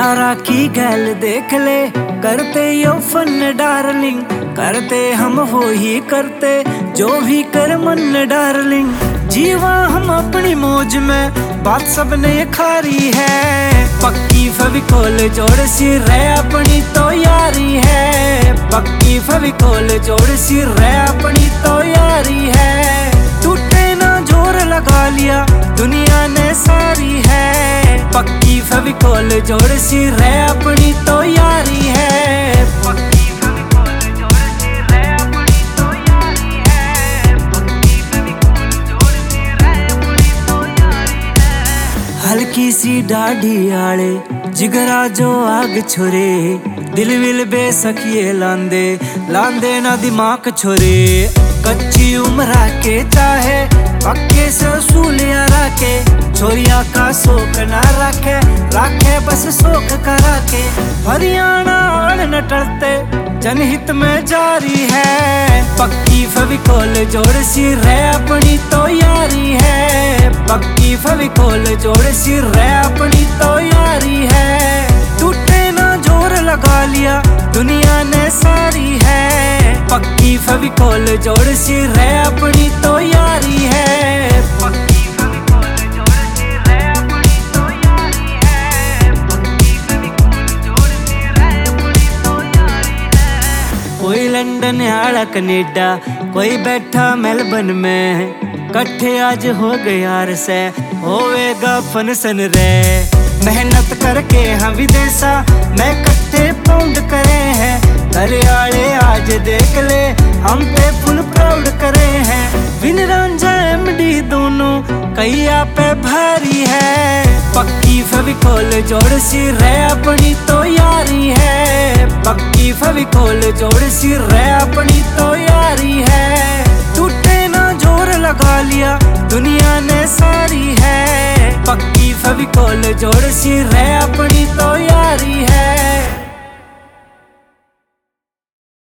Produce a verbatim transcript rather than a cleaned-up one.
यारा की गैल देख ले, करते यो फन डार्लिंग, करते हम हो ही करते जो भी कर मन डार्लिंग। जीवा हम अपनी मौज में, बात सबने खारी है, पक्की फेविकोल जोड़ सी रह अपनी तो यारी है, पक्की फेविकोल जोड़ सी रह अपनी तो यारी है। टूटे ना जोर लगा लिया दुनिया ने सारी है, पक्की फेविकोल जोड़ सी रह अपनी तो यारी है, पक्की फेविकोल जोड़ सी रह अपनी तो यारी है, पक्की फेविकोल जोड़ सी रह अपनी तो यारी है। हल्की सी दाढ़ी आले जिगरा जो आग छोरे, दिल विल बेसखिए लांदे लांदे ना दिमाग छोरे। कच्ची उम्र के चाहे पक्के से सूलिया रखे, छोरिया का शोक ना रखे रखे बस शोक करा के। हरियाणा आड़ न टलते जनहित में जारी है, पक्की फेविकोल जोड़ सी रह अपनी तो यारी है, पक्की फेविकोल जोड़ सी रह अपनी तो यारी है। टूटे ना जोर लगा लिया दुनिया ने सारी है, पक्की फेविकोल जोड़ सी रह अपनी तो यारी है, पक्की फेविकोल जोड़ सी रह अपनी तो यारी है, पक्की फेविकोल जोड़ सी रह अपनी तो यारी है। कोई लंदन आला कनेडा, कोई बैठा मेलबर्न में, कट्ठे आज हो गए यार से होवेगा फनसन रे। मेहनत करके हम विदेशा में कट्ठे पाउंड करे हैं, घर आले आज देख ले हम पे फुल प्राउड करे हैं। विन रांझा एमडी दोनों कैया पे भारी है, पक्की फेविकोल जोड़ सी रह अपनी तो यारी है, पक्की फेविकोल जोड़ सी रह अपनी तो यारी है। टूटे ना जोर लगा लिया दुनिया ने सारी है, पक्की फेविकोल जोड़ सी रह